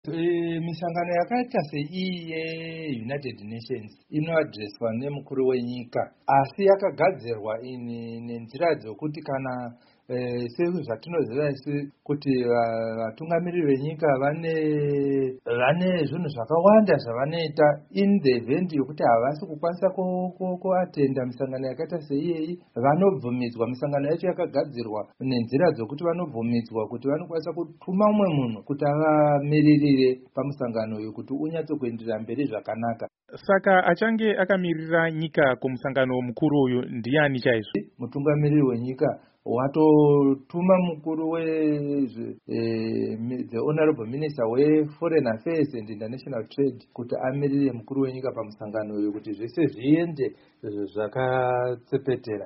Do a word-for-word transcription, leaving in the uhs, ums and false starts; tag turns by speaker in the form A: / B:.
A: E, misangano yakaita seiyi yeUnited Nations inoadreswa nemukuru wenyika, asi yakagadzirwa ini nenzira dzokuti kana e, sezvatinoziva isi kuti vatungamiriri venyika vane vane zvinhu zvakawanda zvavanoita in the event yokuti havasi kukwanisa kuatenda misangano yakaita seiyeyi, vanobvumidzwa. Misangano yacho yakagadzirwa nenzira dzokuti vanobvumidzwa kuti vanokwanisa kutuma umwe munhu kuti avamiririre pamusangano uyu kuti unyatsokuenderera mberi zvakanaka.
B: Saka achange akamirira nyika kumusangano mukuru uyu ndiani chaizvo?
A: Mutungamiriri wenyika watotuma mukuru we eh, the honorable minister we foreign affairs and international trade kuti amirire mukuru wenyika pamusangano uyu kuti zvese zviende zvakatsepetera.